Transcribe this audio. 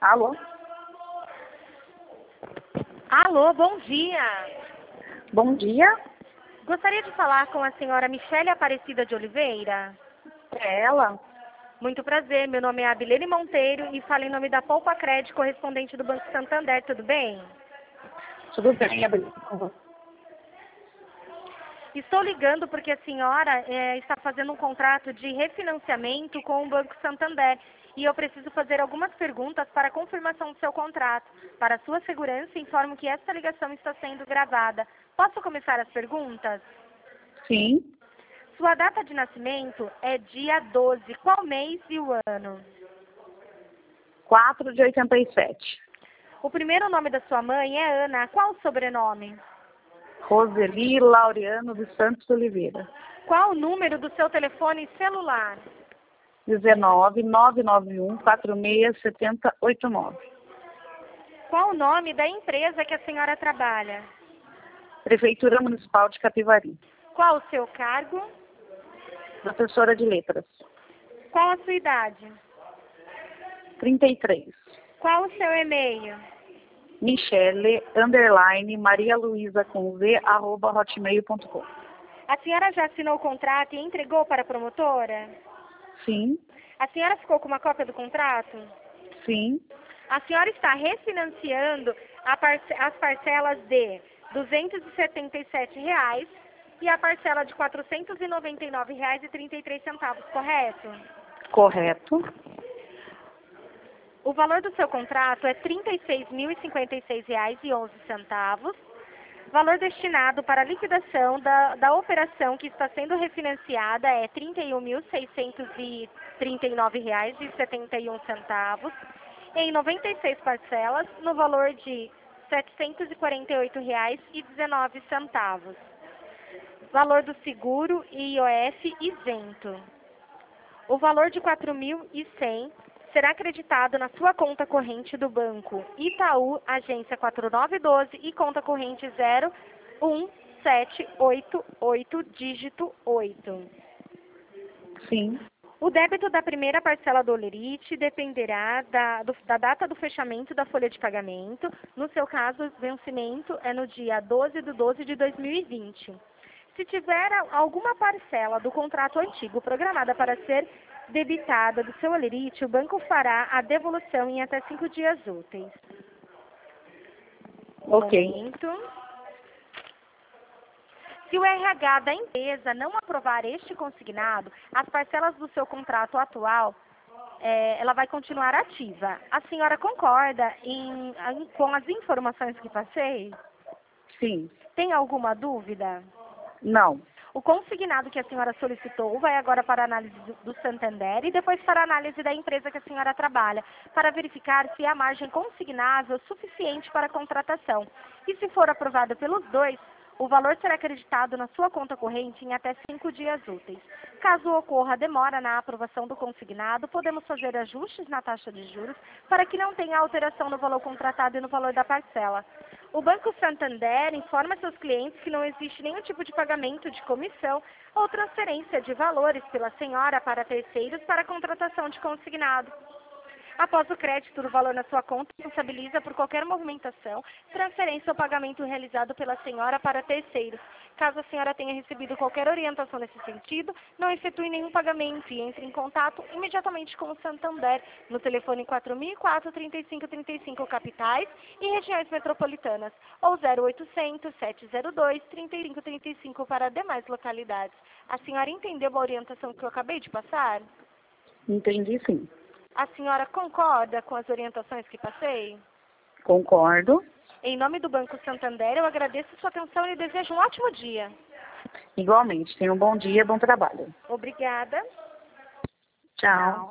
Alô? Alô, bom dia. Bom dia. Gostaria de falar com a senhora Michele Aparecida de Oliveira. É ela? Muito prazer, meu nome é Abilene Monteiro e falo em nome da Poupa Crédito, correspondente do Banco Santander, tudo bem? Tudo bem, Abilene? Estou ligando porque a senhora está fazendo um contrato de refinanciamento com o Banco Santander e eu preciso fazer algumas perguntas para a confirmação do seu contrato. Para sua segurança, informo que esta ligação está sendo gravada. Posso começar as perguntas? Sim. Sua data de nascimento é dia 12. Qual mês e o ano? 4 de 87. O primeiro nome da sua mãe é Ana. Qual o sobrenome? Roseli Laureano dos Santos Oliveira. Qual o número do seu telefone celular? 19-991-467089. Qual o nome da empresa que a senhora trabalha? Prefeitura Municipal de Capivari. Qual o seu cargo? Professora de Letras. Qual a sua idade? 33. Qual o seu e-mail? Maria Luísa com V, @hotmail.com. A senhora já assinou o contrato e entregou para a promotora? Sim, A senhora ficou com uma cópia do contrato? sim, A senhora está refinanciando as parcelas de R$ 277 e a parcela de R$ 499,33, correto? correto. O valor do seu contrato é R$ 36.056,11. Valor destinado para a liquidação da operação que está sendo refinanciada é R$ 31.639,71 em 96 parcelas, no valor de R$ 748,19. Valor do seguro e IOF isento. O valor de R$ 4.100 será acreditado na sua conta corrente do banco Itaú, agência 4912 e conta corrente 01788, dígito 8. Sim, O débito da primeira parcela do Olerite dependerá da data do fechamento da folha de pagamento. No seu caso, o vencimento é no dia 12 de 2020. Se tiver alguma parcela do contrato antigo programada para ser debitada do seu Olerite, o banco fará a devolução em até 5 dias úteis. ok. Momento. Se o RH da empresa não aprovar este consignado, as parcelas do seu contrato atual, ela vai continuar ativa. A senhora concorda com as informações que passei? Sim, Tem alguma dúvida? não. O consignado que a senhora solicitou vai agora para a análise do Santander e depois para a análise da empresa que a senhora trabalha, para verificar se há margem consignável suficiente para a contratação. E se for aprovado pelos dois, o valor será acreditado na sua conta corrente em até 5 dias úteis. Caso ocorra demora na aprovação do consignado, podemos fazer ajustes na taxa de juros para que não tenha alteração no valor contratado e no valor da parcela. O Banco Santander informa seus clientes que não existe nenhum tipo de pagamento de comissão ou transferência de valores pela senhora para terceiros para a contratação de consignado. Após o crédito do valor na sua conta, responsabiliza por qualquer movimentação, transferência ou pagamento realizado pela senhora para terceiros. Caso a senhora tenha recebido qualquer orientação nesse sentido, não efetue nenhum pagamento e entre em contato imediatamente com o Santander no telefone 4004-3535 capitais e regiões metropolitanas ou 0800-702-3535 para demais localidades. A senhora entendeu a orientação que eu acabei de passar? Entendi, sim. A senhora concorda com as orientações que passei? Concordo. Em nome do Banco Santander, eu agradeço sua atenção e desejo um ótimo dia. Igualmente. Tenha um bom dia, bom trabalho. Obrigada. Tchau.